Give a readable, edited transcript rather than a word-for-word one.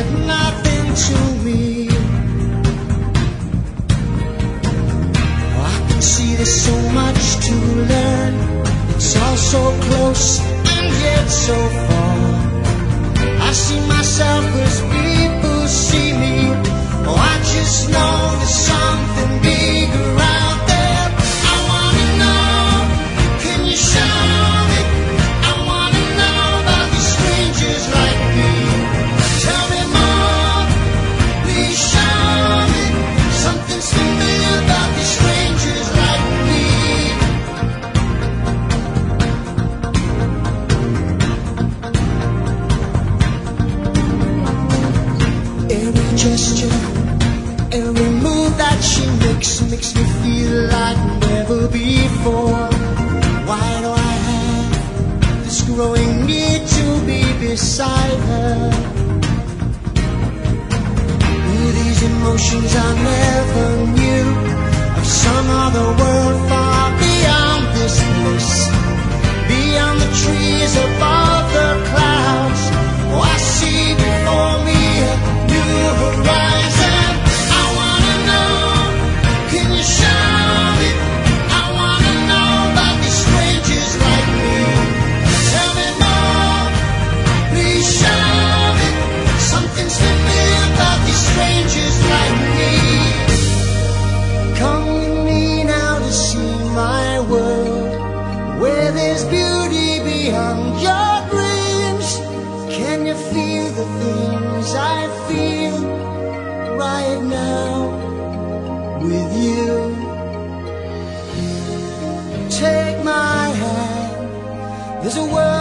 meant nothing to me. I can see there's so much to learn. It's all so close and yet so far. I see myself as people see me. Oh, I just know there's something bigger out there. I wanna know, can you show me? I wanna know about these strangers like me. Tell me more, please show me. Something's familiar about these strangers like me. Every gesture, every move that she makes me feel like never before. Why do I have this growing need to be beside her? These emotions I never knew, of some other world far beyond this place, beyond the trees, above the clouds. Oh, I see before me a new horizon. I wanna know, can you show me? I wanna know about these strangers like me. Tell me more, please show me. Something's familiar about these strangers like me. Come with me now to see my world, where there's beauty beyond your dreams. Can you feel the things I feel right now with you? Take my hand, there's a world